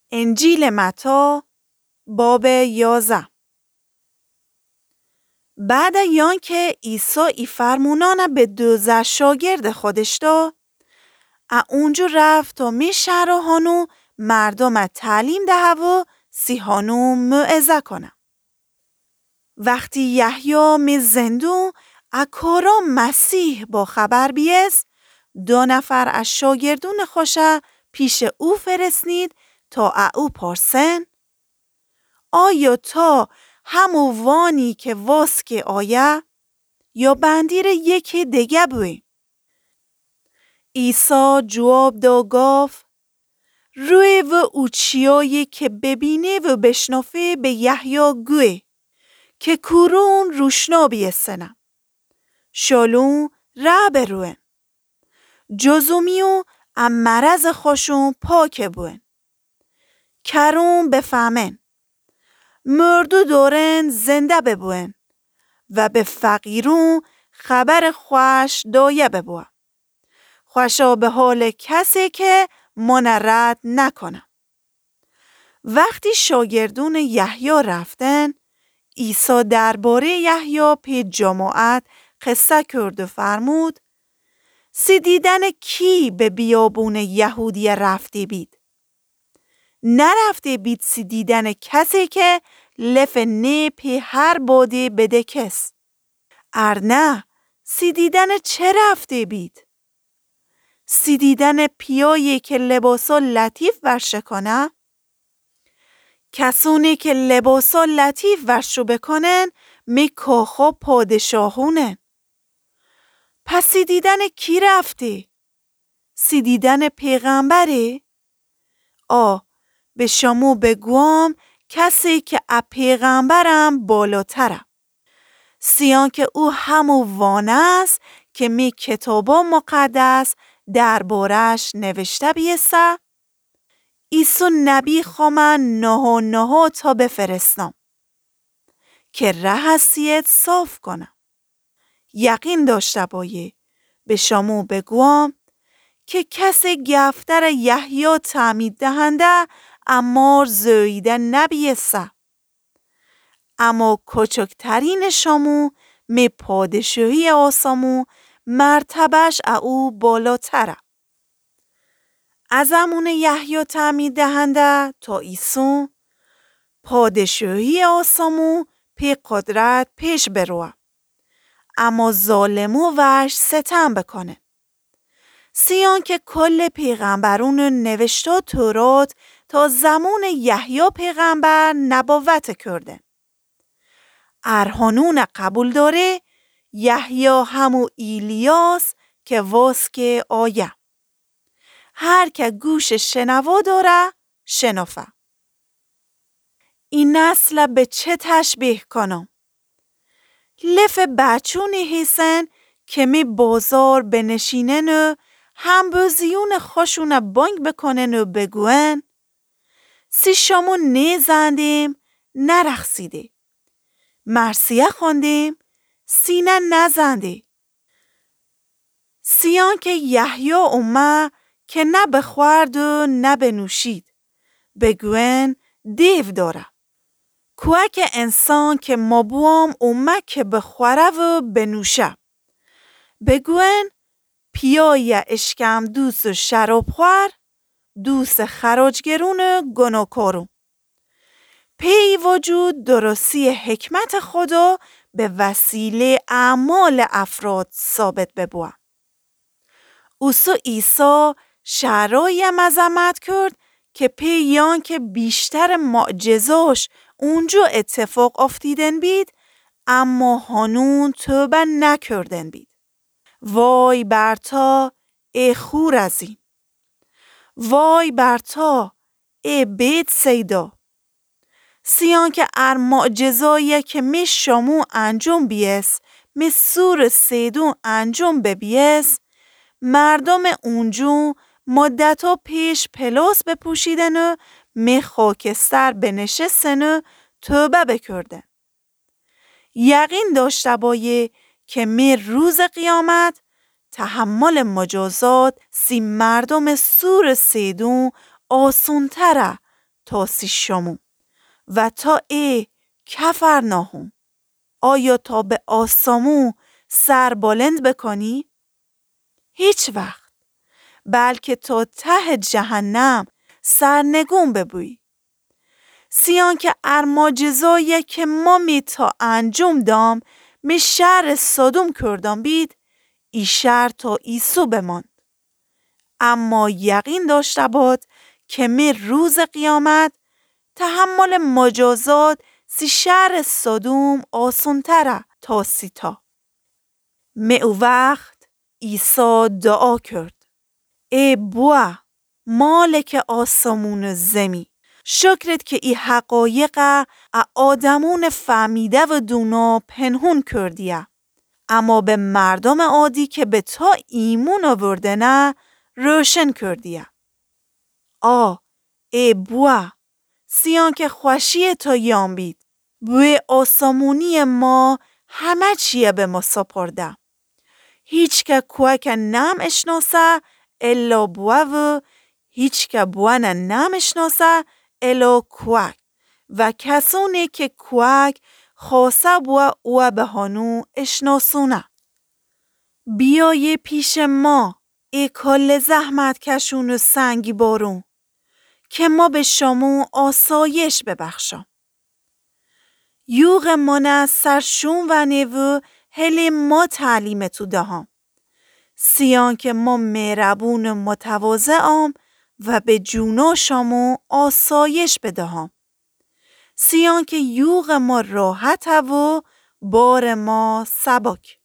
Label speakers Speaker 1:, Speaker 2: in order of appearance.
Speaker 1: انجیل متی باب 11. بعد یان که عیسی ای فرمونانه به 12 شاگرد خودش دا، اونجا رفت تا می شهرهانو مردم تعلیم ده و سیهانو موعظه کنه. وقتی یحیی می زندو اکارا مسیح با خبر بیست، 2 نفر از شاگردون خوشه پیش او فرستنید تا او پرسن آیا تا همو وانی که واسک آیه یا بندیر یکی دیگه بوی؟ عیسی جواب دا گفت روی و اوچیایی که ببینه و بشنافه به یحیی گوی که کورون روشنا بیستنه. شالون را بروین. جزومیو ام مرض خوشون پاک بوین. کرون بفهمن. مردو دورن زنده ببوین و به فقیرون خبر خوش دایه ببوین. خوشا به حال کسی که من رد نکنه. وقتی شاگردون یحیی رفتن، عیسی درباره یحیی پی جماعت قصه کرد و فرمود دیدن کی به بیابون یهودیه رفته بید؟ نرفته بید دیدن کسی که لف نه پی هر بادی بده کس. ارنه دیدن چه رفته بید؟ دیدن پیایی که لباسا لطیف ورشه کنه؟ کسانی که لباسا لطیف ورشو بکنن می کاخا پادشاهونه. پس دیدن کی رفته؟ دیدن پیغمبره؟ به شما بگوام کسی که پیغمبرم بالاتره. سیان که او همو وانه است که می کتابا مقدس دربارش نوشته بیسته. عیسی نبی خوامن نه تا بفرستم که ره هستیت صاف کنم. یقین داشته بایه به شما بگوام که کسی گفتر یحیی تعمید دهنده امار زویده نبیسته. اما کوچکترین شما می پادشاهی آسمو مرتبش او بالاتره. از زمان یحیی تعمید دهنده تا عیسی پادشاهی آسمو پی قدرت پیش بروه. اما ظالمو وش ستم بکنه. سیان که کل پیغمبرون نوشته تورات تا زمان یحیی پیغمبر نبوت کرده. ارهانون قبول داره یحیی همو ایلیاس که واسک آیه. هر که گوش شنوا داره شنفه. این نسل به چه تشبیه کنم؟ لف بچونی هستن که می بازار بنشینن و هم بزیون خوشون بانگ بکنن و بگوین شما نزندیم نرخصیده. مرسیه خوندیم سینه نزنده. سیان که یحیی اومه که نه بخورد و نه بنوشید. بگوین دیو داره. کوه که انسان که مابوام اومه که بخوره و بنوشه. بگوین پیای اشکم دوست و شراب خور، دوست خراجگرون گناهکارو. پی وجود درستی حکمت خدا به وسیله اعمال افراد ثابت ببوه. اوسو عیسی شرای مذمت کرد که پی یان که بیشتر معجزاش اونجا اتفاق افتیدن بید اما هنون توبه نکردن بید. وای برتا ای خورزین. وای برتا ای بیت سیدا. سیان که ار معجزایی که می شمو انجام بیس می سور سیدون انجام ببیس مردم اونجو مدتا پیش پلاس بپوشیدن و می خاکستر بنشستن و توبه بکردن. یقین داشته بایه که می روز قیامت تحمل مجازات سی مردم سور سیدون آسون تره تاسی شمو و تا ای کفرناهم، آیا تا به آسمون سر بلند بکنی؟ هیچ وقت، بلکه تا ته جهنم سرنگون ببوی. سیان که ارماجزایی که ما می تا انجام دام می شهر صدوم کردم بید، ای شهر تا ایسو بماند. اما یقین داشته بود که می روز قیامت تحمل مجازات سی شهر صدوم آسان تره تا سیتا. می او وقت عیسی دعا کرد: ای بوا مالک آسمون و زمی، شکرت که ای حقایق آدمون فهمیده و دونا پنهون کردیه، اما به مردم عادی که به تا ایمون آورده نه روشن کردیه. ای بوا سیان که خوشی تا یام بید، بوی آسمونی ما همه چیه به ما سپرده. هیچ که کوک نم اشناسه الا بوا و هیچ که بوا نم اشناسه الا کوک و کسانی که کوک خاصه بوا او به هانو اشناسونه. بیایه پیش ما ای کل زحمت کشون و سنگی بارون که ما به شما آسایش ببخشم. یوغ من سرشون و نیو هلی ما تعلیم تو دهم. سیان که ما مهربون متواضعم و به جونا شما آسایش بدهم. سیان که یوغ ما راحت و بار ما سبک.